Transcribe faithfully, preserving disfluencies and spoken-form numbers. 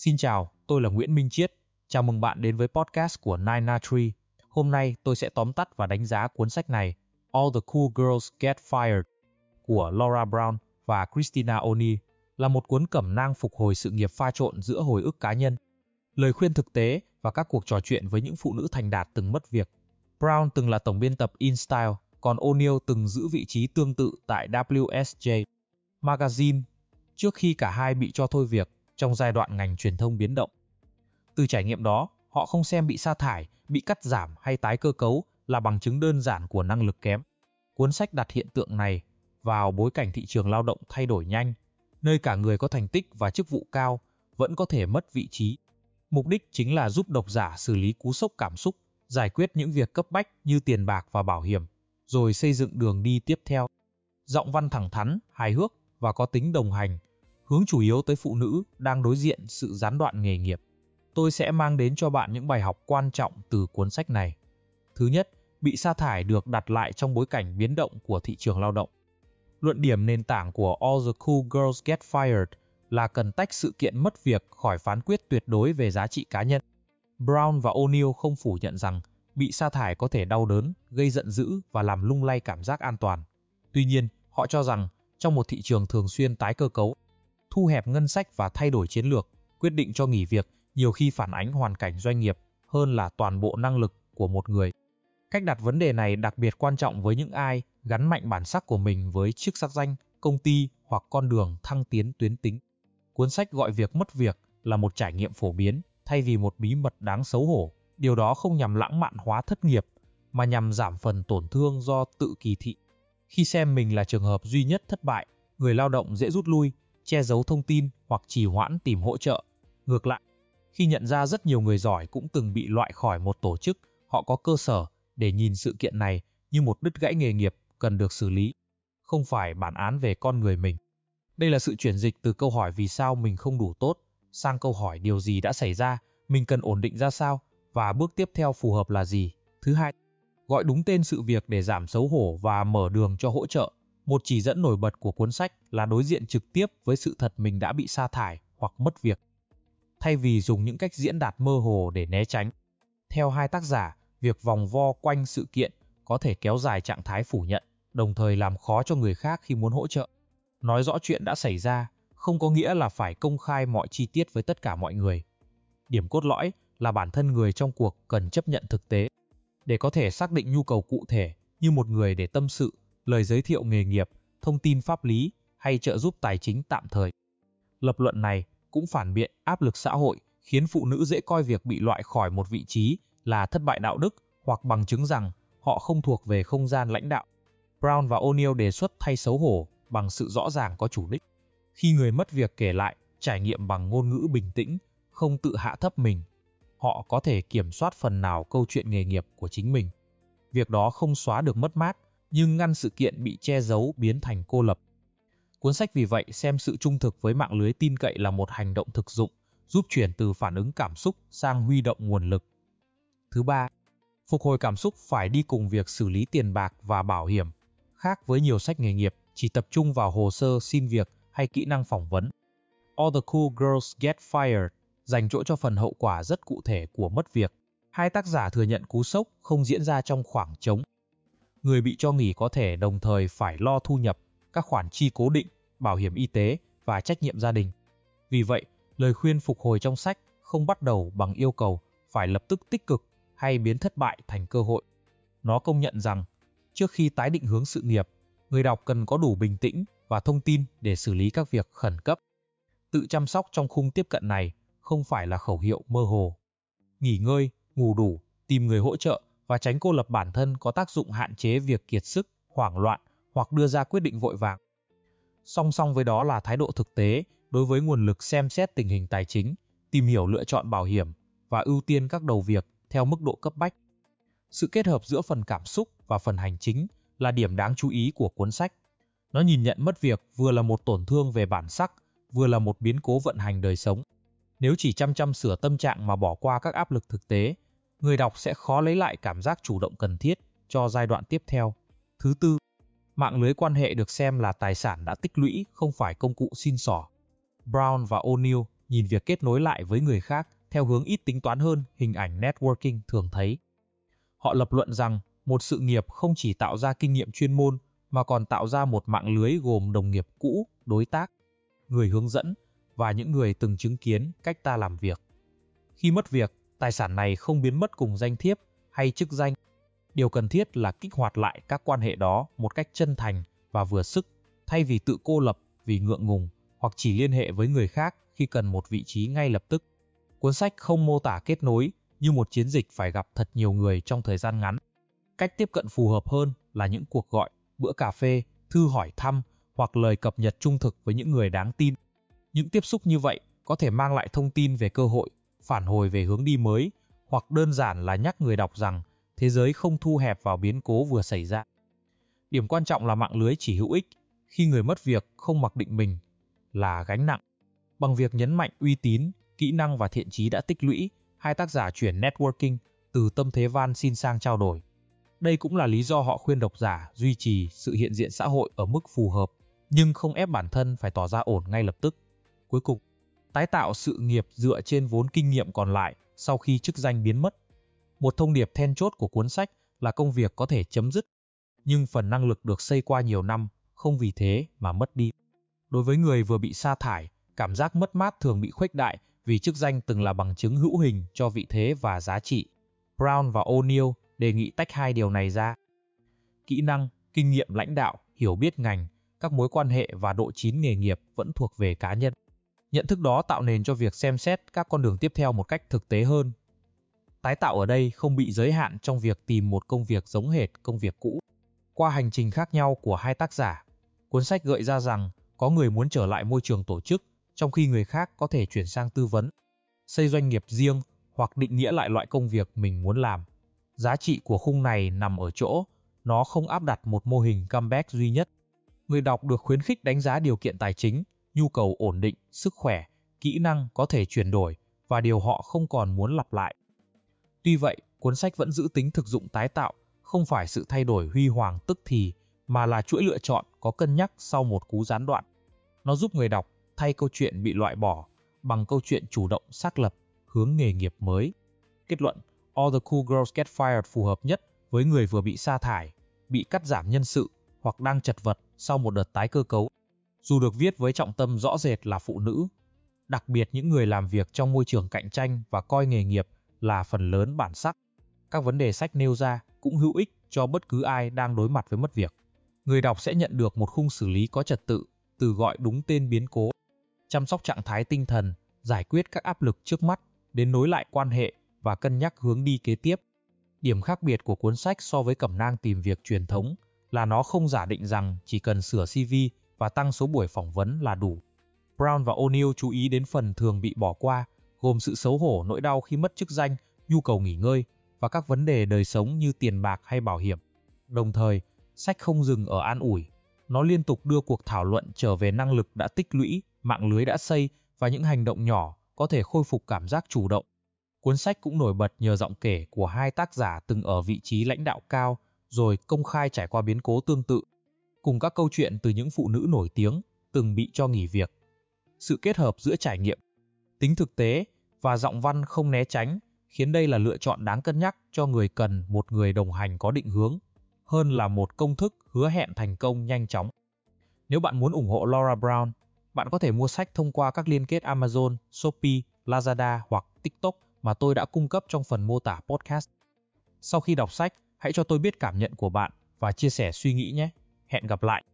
Xin chào, tôi là Nguyễn Minh Chiết. Chào mừng bạn đến với podcast của Nine Na Tree. Hôm nay tôi sẽ tóm tắt và đánh giá cuốn sách này All the Cool Girls Get Fired của Laura Brown và Christina O'Neil, là một cuốn cẩm nang phục hồi sự nghiệp pha trộn giữa hồi ức cá nhân, lời khuyên thực tế và các cuộc trò chuyện với những phụ nữ thành đạt từng mất việc. Brown từng là tổng biên tập InStyle, còn O'Neil từng giữ vị trí tương tự tại W S J Magazine trước khi cả hai bị cho thôi việc trong giai đoạn ngành truyền thông biến động. Từ trải nghiệm đó, họ không xem bị sa thải, bị cắt giảm hay tái cơ cấu là bằng chứng đơn giản của năng lực kém. Cuốn sách đặt hiện tượng này vào bối cảnh thị trường lao động thay đổi nhanh, nơi cả người có thành tích và chức vụ cao vẫn có thể mất vị trí. Mục đích chính là giúp độc giả xử lý cú sốc cảm xúc, giải quyết những việc cấp bách như tiền bạc và bảo hiểm, rồi xây dựng đường đi tiếp theo. Giọng văn thẳng thắn, hài hước và có tính đồng hành, hướng chủ yếu tới phụ nữ đang đối diện sự gián đoạn nghề nghiệp. Tôi sẽ mang đến cho bạn những bài học quan trọng từ cuốn sách này. Thứ nhất, bị sa thải được đặt lại trong bối cảnh biến động của thị trường lao động. Luận điểm nền tảng của All the Cool Girls Get Fired là cần tách sự kiện mất việc khỏi phán quyết tuyệt đối về giá trị cá nhân. Brown và O'Neil không phủ nhận rằng bị sa thải có thể đau đớn, gây giận dữ và làm lung lay cảm giác an toàn. Tuy nhiên, họ cho rằng trong một thị trường thường xuyên tái cơ cấu, thu hẹp ngân sách và thay đổi chiến lược, quyết định cho nghỉ việc nhiều khi phản ánh hoàn cảnh doanh nghiệp hơn là toàn bộ năng lực của một người. Cách đặt vấn đề này đặc biệt quan trọng với những ai gắn mạnh bản sắc của mình với chức sắc danh, công ty hoặc con đường thăng tiến tuyến tính. Cuốn sách gọi việc mất việc là một trải nghiệm phổ biến thay vì một bí mật đáng xấu hổ. Điều đó không nhằm lãng mạn hóa thất nghiệp, mà nhằm giảm phần tổn thương do tự kỳ thị. Khi xem mình là trường hợp duy nhất thất bại, người lao động dễ rút lui, che giấu thông tin hoặc trì hoãn tìm hỗ trợ. Ngược lại, khi nhận ra rất nhiều người giỏi cũng từng bị loại khỏi một tổ chức, họ có cơ sở để nhìn sự kiện này như một đứt gãy nghề nghiệp cần được xử lý, không phải bản án về con người mình. Đây là sự chuyển dịch từ câu hỏi vì sao mình không đủ tốt sang câu hỏi điều gì đã xảy ra, mình cần ổn định ra sao và bước tiếp theo phù hợp là gì. Thứ hai, gọi đúng tên sự việc để giảm xấu hổ và mở đường cho hỗ trợ. Một chỉ dẫn nổi bật của cuốn sách là đối diện trực tiếp với sự thật mình đã bị sa thải hoặc mất việc, thay vì dùng những cách diễn đạt mơ hồ để né tránh. Theo hai tác giả, việc vòng vo quanh sự kiện có thể kéo dài trạng thái phủ nhận, đồng thời làm khó cho người khác khi muốn hỗ trợ. Nói rõ chuyện đã xảy ra không có nghĩa là phải công khai mọi chi tiết với tất cả mọi người. Điểm cốt lõi là bản thân người trong cuộc cần chấp nhận thực tế để có thể xác định nhu cầu cụ thể, như một người để tâm sự, lời giới thiệu nghề nghiệp, thông tin pháp lý hay trợ giúp tài chính tạm thời. Lập luận này cũng phản biện áp lực xã hội khiến phụ nữ dễ coi việc bị loại khỏi một vị trí là thất bại đạo đức hoặc bằng chứng rằng họ không thuộc về không gian lãnh đạo. Brown và O'Neil đề xuất thay xấu hổ bằng sự rõ ràng có chủ đích. Khi người mất việc kể lại trải nghiệm bằng ngôn ngữ bình tĩnh, không tự hạ thấp mình, họ có thể kiểm soát phần nào câu chuyện nghề nghiệp của chính mình. Việc đó không xóa được mất mát, nhưng ngăn sự kiện bị che giấu biến thành cô lập. Cuốn sách vì vậy xem sự trung thực với mạng lưới tin cậy là một hành động thực dụng, giúp chuyển từ phản ứng cảm xúc sang huy động nguồn lực. Thứ ba, phục hồi cảm xúc phải đi cùng việc xử lý tiền bạc và bảo hiểm. Khác với nhiều sách nghề nghiệp chỉ tập trung vào hồ sơ xin việc hay kỹ năng phỏng vấn, All the Cool Girls Get Fired dành chỗ cho phần hậu quả rất cụ thể của mất việc. Hai tác giả thừa nhận cú sốc không diễn ra trong khoảng trống. Người bị cho nghỉ có thể đồng thời phải lo thu nhập, các khoản chi cố định, bảo hiểm y tế và trách nhiệm gia đình. Vì vậy, lời khuyên phục hồi trong sách không bắt đầu bằng yêu cầu phải lập tức tích cực hay biến thất bại thành cơ hội. Nó công nhận rằng, trước khi tái định hướng sự nghiệp, người đọc cần có đủ bình tĩnh và thông tin để xử lý các việc khẩn cấp. Tự chăm sóc trong khung tiếp cận này không phải là khẩu hiệu mơ hồ. Nghỉ ngơi, ngủ đủ, tìm người hỗ trợ và tránh cô lập bản thân có tác dụng hạn chế việc kiệt sức, hoảng loạn hoặc đưa ra quyết định vội vàng. Song song với đó là thái độ thực tế đối với nguồn lực, xem xét tình hình tài chính, tìm hiểu lựa chọn bảo hiểm và ưu tiên các đầu việc theo mức độ cấp bách. Sự kết hợp giữa phần cảm xúc và phần hành chính là điểm đáng chú ý của cuốn sách. Nó nhìn nhận mất việc vừa là một tổn thương về bản sắc, vừa là một biến cố vận hành đời sống. Nếu chỉ chăm chăm sửa tâm trạng mà bỏ qua các áp lực thực tế, người đọc sẽ khó lấy lại cảm giác chủ động cần thiết cho giai đoạn tiếp theo. Thứ tư, mạng lưới quan hệ được xem là tài sản đã tích lũy, không phải công cụ xin xỏ. Brown và O'Neil nhìn việc kết nối lại với người khác theo hướng ít tính toán hơn hình ảnh networking thường thấy. Họ lập luận rằng một sự nghiệp không chỉ tạo ra kinh nghiệm chuyên môn mà còn tạo ra một mạng lưới gồm đồng nghiệp cũ, đối tác, người hướng dẫn và những người từng chứng kiến cách ta làm việc. Khi mất việc, tài sản này không biến mất cùng danh thiếp hay chức danh. Điều cần thiết là kích hoạt lại các quan hệ đó một cách chân thành và vừa sức, thay vì tự cô lập vì ngượng ngùng hoặc chỉ liên hệ với người khác khi cần một vị trí ngay lập tức. Cuốn sách không mô tả kết nối như một chiến dịch phải gặp thật nhiều người trong thời gian ngắn. Cách tiếp cận phù hợp hơn là những cuộc gọi, bữa cà phê, thư hỏi thăm hoặc lời cập nhật trung thực với những người đáng tin. Những tiếp xúc như vậy có thể mang lại thông tin về cơ hội, phản hồi về hướng đi mới, hoặc đơn giản là nhắc người đọc rằng thế giới không thu hẹp vào biến cố vừa xảy ra. Điểm quan trọng là mạng lưới chỉ hữu ích khi người mất việc không mặc định mình là gánh nặng. Bằng việc nhấn mạnh uy tín, kỹ năng và thiện chí đã tích lũy, hai tác giả chuyển networking từ tâm thế van xin sang trao đổi. Đây cũng là lý do họ khuyên độc giả duy trì sự hiện diện xã hội ở mức phù hợp, nhưng không ép bản thân phải tỏ ra ổn ngay lập tức. Cuối cùng, tái tạo sự nghiệp dựa trên vốn kinh nghiệm còn lại sau khi chức danh biến mất. Một thông điệp then chốt của cuốn sách là công việc có thể chấm dứt, nhưng phần năng lực được xây qua nhiều năm không vì thế mà mất đi. Đối với người vừa bị sa thải, cảm giác mất mát thường bị khuếch đại vì chức danh từng là bằng chứng hữu hình cho vị thế và giá trị. Brown và O'Neill đề nghị tách hai điều này ra. Kỹ năng, kinh nghiệm lãnh đạo, hiểu biết ngành, các mối quan hệ và độ chín nghề nghiệp vẫn thuộc về cá nhân. Nhận thức đó tạo nền cho việc xem xét các con đường tiếp theo một cách thực tế hơn. Tái tạo ở đây không bị giới hạn trong việc tìm một công việc giống hệt công việc cũ. Qua hành trình khác nhau của hai tác giả, cuốn sách gợi ra rằng có người muốn trở lại môi trường tổ chức, trong khi người khác có thể chuyển sang tư vấn, xây doanh nghiệp riêng hoặc định nghĩa lại loại công việc mình muốn làm. Giá trị của khung này nằm ở chỗ, nó không áp đặt một mô hình comeback duy nhất. Người đọc được khuyến khích đánh giá điều kiện tài chính, nhu cầu ổn định, sức khỏe, kỹ năng có thể chuyển đổi và điều họ không còn muốn lặp lại. Tuy vậy, cuốn sách vẫn giữ tính thực dụng tái tạo, không phải sự thay đổi huy hoàng tức thì, mà là chuỗi lựa chọn có cân nhắc sau một cú gián đoạn. Nó giúp người đọc thay câu chuyện bị loại bỏ bằng câu chuyện chủ động xác lập hướng nghề nghiệp mới. Kết luận, All the Cool Girls Get Fired phù hợp nhất với người vừa bị sa thải, bị cắt giảm nhân sự hoặc đang chật vật sau một đợt tái cơ cấu. Dù được viết với trọng tâm rõ rệt là phụ nữ, đặc biệt những người làm việc trong môi trường cạnh tranh và coi nghề nghiệp là phần lớn bản sắc, các vấn đề sách nêu ra cũng hữu ích cho bất cứ ai đang đối mặt với mất việc. Người đọc sẽ nhận được một khung xử lý có trật tự, từ gọi đúng tên biến cố, chăm sóc trạng thái tinh thần, giải quyết các áp lực trước mắt, đến nối lại quan hệ và cân nhắc hướng đi kế tiếp. Điểm khác biệt của cuốn sách so với cẩm nang tìm việc truyền thống là nó không giả định rằng chỉ cần sửa xê vê và tăng số buổi phỏng vấn là đủ. Brown và O'Neill chú ý đến phần thường bị bỏ qua, gồm sự xấu hổ, nỗi đau khi mất chức danh, nhu cầu nghỉ ngơi và các vấn đề đời sống như tiền bạc hay bảo hiểm. Đồng thời, sách không dừng ở an ủi. Nó liên tục đưa cuộc thảo luận trở về năng lực đã tích lũy, mạng lưới đã xây và những hành động nhỏ có thể khôi phục cảm giác chủ động. Cuốn sách cũng nổi bật nhờ giọng kể của hai tác giả từng ở vị trí lãnh đạo cao rồi công khai trải qua biến cố tương tự, cùng các câu chuyện từ những phụ nữ nổi tiếng từng bị cho nghỉ việc. Sự kết hợp giữa trải nghiệm, tính thực tế và giọng văn không né tránh khiến đây là lựa chọn đáng cân nhắc cho người cần một người đồng hành có định hướng, hơn là một công thức hứa hẹn thành công nhanh chóng. Nếu bạn muốn ủng hộ Laura Brown, bạn có thể mua sách thông qua các liên kết Amazon, Shopee, Lazada hoặc TikTok mà tôi đã cung cấp trong phần mô tả podcast. Sau khi đọc sách, hãy cho tôi biết cảm nhận của bạn và chia sẻ suy nghĩ nhé. Hẹn gặp lại!